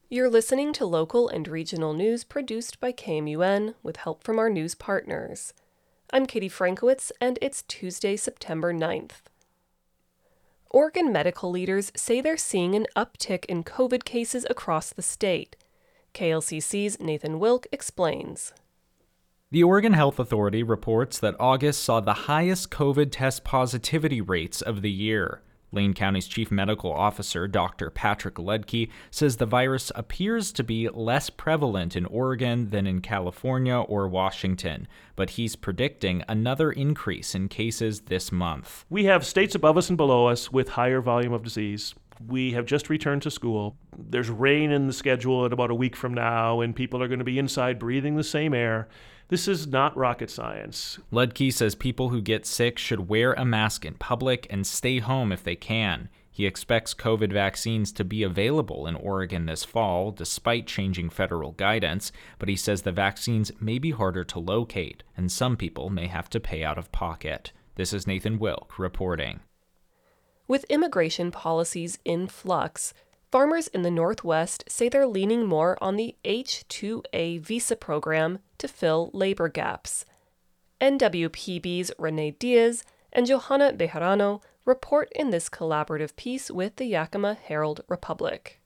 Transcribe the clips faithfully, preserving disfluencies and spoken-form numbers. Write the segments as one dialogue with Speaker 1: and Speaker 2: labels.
Speaker 1: You're listening to local and regional news produced by K M U N with help from our news partners. I'm Katie Frankowitz, and it's Tuesday, September ninth. Oregon medical leaders say they're seeing an uptick in COVID cases across the state. K L C C's Nathan Wilk explains.
Speaker 2: The Oregon Health Authority reports that August saw the highest COVID test positivity rates of the year. Lane County's Chief Medical Officer, Doctor Patrick Ledke, says the virus appears to be less prevalent in Oregon than in California or Washington, but he's predicting another increase in cases this month.
Speaker 3: We have states above us and below us with higher volume of disease. We have just returned to school. There's rain in the schedule at about a week from now, and people are going to be inside breathing the same air. This is not rocket science.
Speaker 2: Ledke says people who get sick should wear a mask in public and stay home if they can. He expects COVID vaccines to be available in Oregon this fall, despite changing federal guidance, but he says the vaccines may be harder to locate, and some people may have to pay out of pocket. This is Nathan Wilk reporting.
Speaker 1: With immigration policies in flux, farmers in the Northwest say they're leaning more on the H two A visa program to fill labor gaps. N W P B's Renee Diaz and Johanna Bejarano report in this collaborative piece with the Yakima Herald Republic.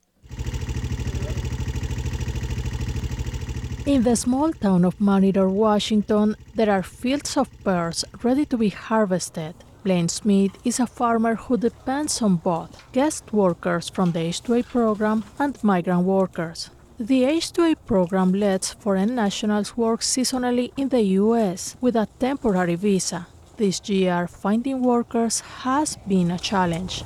Speaker 4: In the small town of Monitor, Washington, there are fields of pears ready to be harvested. Blaine Smith is a farmer who depends on both guest workers from the H two A program and migrant workers. The H two A program lets foreign nationals work seasonally in the U S with a temporary visa. This year, finding workers has been a challenge.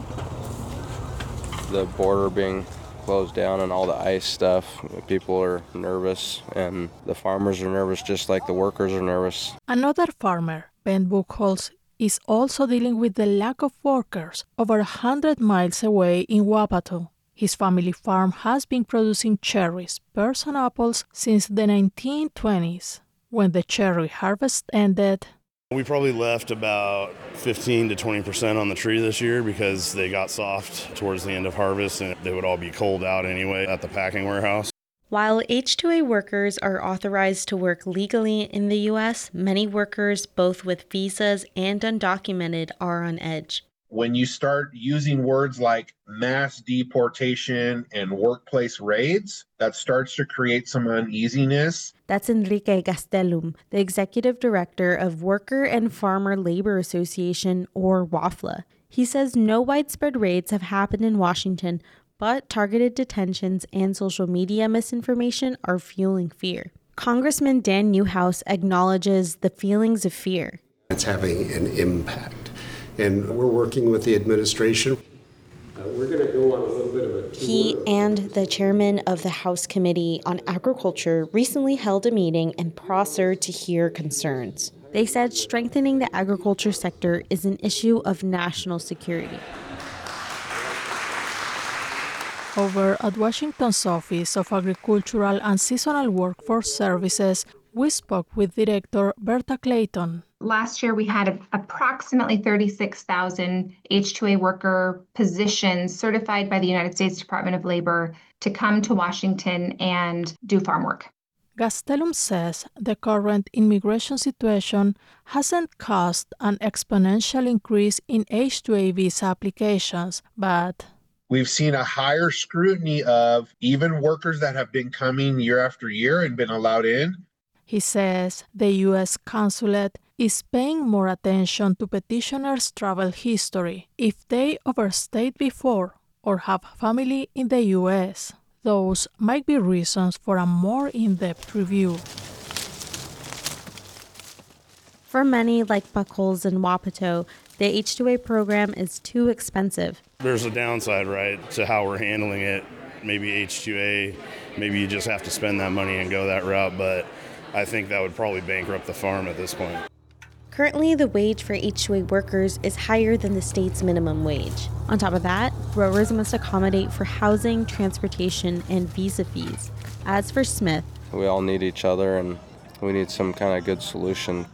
Speaker 5: The border being closed down and all the ICE stuff, people are nervous, and the farmers are nervous just like the workers are nervous.
Speaker 4: Another farmer, Ben Buchholz, is also dealing with the lack of workers over one hundred miles away in Wapato. His family farm has been producing cherries, pears, and apples since the nineteen twenties. When the cherry harvest ended,
Speaker 6: we probably left about fifteen to twenty percent on the tree this year because they got soft towards the end of harvest and they would all be cold out anyway at the packing warehouse.
Speaker 7: While H two A workers are authorized to work legally in the U S, many workers, both with visas and undocumented, are on edge.
Speaker 8: When you start using words like mass deportation and workplace raids, that starts to create some uneasiness.
Speaker 7: That's Enrique Gastelum, the executive director of Worker and Farmer Labor Association, or W A F L A. He says no widespread raids have happened in Washington, but targeted detentions and social media misinformation are fueling fear. Congressman Dan Newhouse acknowledges the feelings of fear.
Speaker 9: It's having an impact, and we're working with the administration. Uh, we're going to go on a little bit of a tour.
Speaker 7: He and the chairman of the House Committee on Agriculture recently held a meeting in Prosser to hear concerns. They said strengthening the agriculture sector is an issue of national security.
Speaker 4: Over at Washington's Office of Agricultural and Seasonal Workforce Services, we spoke with Director Berta Clayton.
Speaker 10: Last year, we had a, approximately thirty-six thousand H two A worker positions certified by the United States Department of Labor to come to Washington and do farm work.
Speaker 4: Gastelum says the current immigration situation hasn't caused an exponential increase in H two A visa applications, but
Speaker 8: we've seen a higher scrutiny of even workers that have been coming year after year and been allowed in.
Speaker 4: He says the U S consulate is paying more attention to petitioners' travel history if they overstayed before or have family in the U S. Those might be reasons for a more in-depth review.
Speaker 7: For many, like Buckles and Wapato, the H two A program is too expensive.
Speaker 6: There's a downside, right, to how we're handling it. Maybe H two A, maybe you just have to spend that money and go that route, but I think that would probably bankrupt the farm at this point.
Speaker 7: Currently, the wage for H two A workers is higher than the state's minimum wage. On top of that, growers must accommodate for housing, transportation, and visa fees. As for Smith,
Speaker 5: we all need each other and we need some kind of good solution.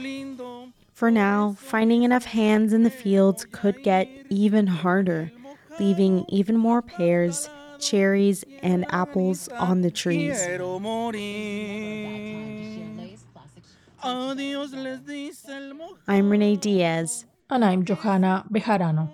Speaker 7: For now, finding enough hands in the fields could get even harder. leaving even more pears, cherries, and apples on the trees. I'm Renee Diaz.
Speaker 4: And I'm Johanna Bejarano.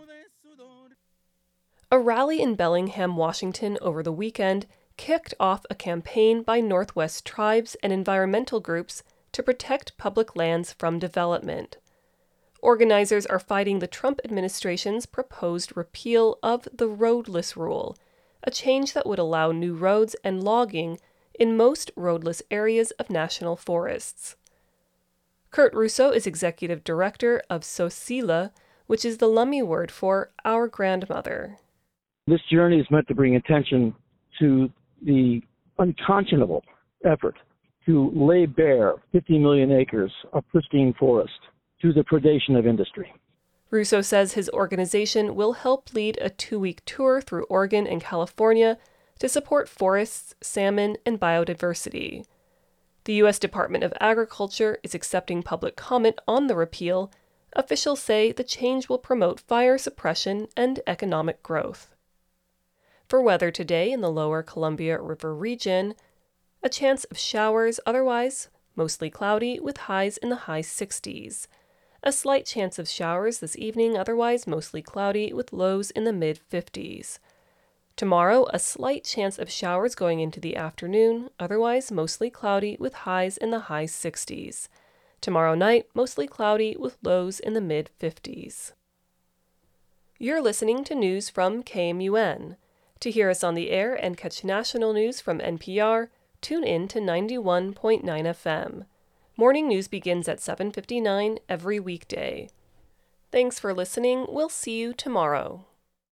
Speaker 1: A rally in Bellingham, Washington over the weekend kicked off a campaign by Northwest tribes and environmental groups to protect public lands from development. Organizers are fighting the Trump administration's proposed repeal of the roadless rule, a change that would allow new roads and logging in most roadless areas of national forests. Kurt Russo is executive director of SOSILA, which is the Lummi word for our grandmother.
Speaker 11: This journey is meant to bring attention to the unconscionable effort to lay bare fifty million acres of pristine forest to the predation of industry.
Speaker 1: Russo says his organization will help lead a two-week tour through Oregon and California to support forests, salmon, and biodiversity. The U S Department of Agriculture is accepting public comment on the repeal. Officials say the change will promote fire suppression and economic growth. For weather today in the lower Columbia River region, a chance of showers, otherwise mostly cloudy with highs in the high sixties. A slight chance of showers this evening, otherwise mostly cloudy with lows in the mid fifties. Tomorrow, a slight chance of showers going into the afternoon, otherwise mostly cloudy with highs in the high sixties. Tomorrow night, mostly cloudy with lows in the mid fifties. You're listening to news from K M U N. To hear us on the air and catch national news from N P R, tune in to ninety-one point nine F M. Morning news begins at seven fifty-nine every weekday. Thanks for listening. We'll see you tomorrow.